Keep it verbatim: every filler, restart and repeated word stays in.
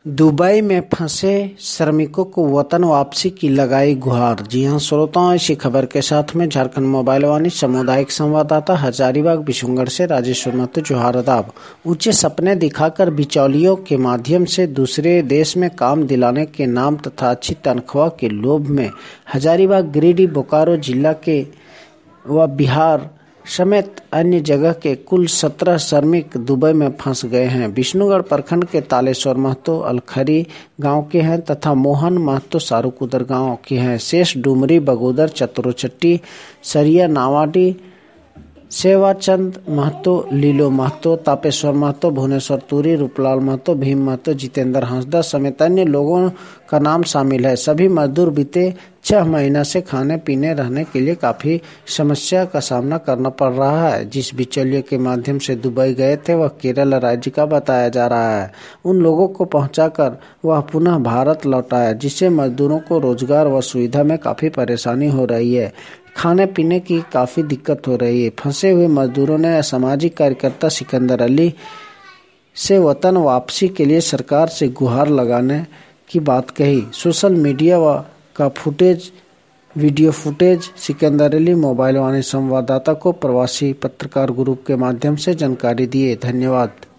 Dubai में फंसे श्रमिकों को वतन वापसी की लगाई गुहार। जी हां श्रोताओं, इसी खबर के साथ में झारखंड मोबाइल वाणी सामुदायिक संवाददाता हजारीबाग बिशुनगढ़ से राजेश्वर महतो जोहार अदाब। ऊंचे सपने दिखाकर बिचौलियों के माध्यम से दूसरे देश में काम दिलाने के नाम तथा अच्छी तनख्वाह के लोभ में हजारीबाग, गिरिडीह, बोकारो जिला के व बिहार समेत अन्य जगह के कुल सत्रह श्रमिक दुबई में फंस गए हैं। विष्णुगढ़ प्रखंड के तालेश्वर महतो अलखरी गांव के हैं तथा मोहन महतो सारूकुदर गांव के हैं। शेष डुमरी, बगोदर, चतुरोचट्टी, सरिया, नावाडी, सेवाचंद महतो, लीलो महतो, तापेश्वर महतो, भुवनेश्वर तुरी, रूपलाल महतो, भीम महतो, जितेंद्र हंसदा समेत अन्य लोगों का नाम शामिल है। सभी मजदूर बीते छह महीना से खाने पीने रहने के लिए काफी समस्या का सामना करना पड़ रहा है। जिस बिचौलिए के माध्यम से दुबई गए थे वह केरल राज्य का बताया जा रहा है। उन लोगों को पहुंचाकर वह पुनः भारत लौटाया, जिससे मजदूरों को रोजगार व सुविधा में काफी परेशानी हो रही है। खाने पीने की काफी दिक्कत हो रही है। फंसे हुए मजदूरों ने सामाजिक कार्यकर्ता सिकंदर अली से वतन वापसी के लिए सरकार से गुहार लगाने की बात कही। सोशल मीडिया व का footage, video footage Sikandar Ali mobile Vani संवाददाता को प्रवासी पत्रकार ग्रुप के माध्यम से जानकारी दिए। धन्यवाद।